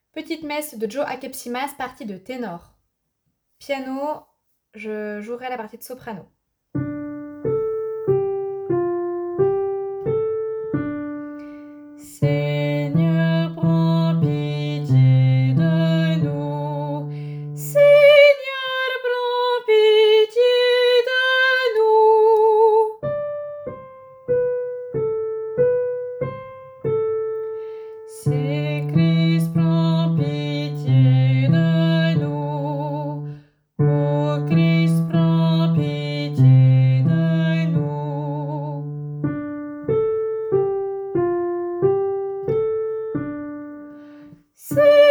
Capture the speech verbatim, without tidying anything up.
Petite messe de Joe Akepsimas, partie de ténor. Piano, je jouerai la partie de soprano. Seigneur, prends pitié de nous. Seigneur, prends pitié de nous. C'est Christ, prends pitié de nous. Ô Christ, prends pitié de nous. C'est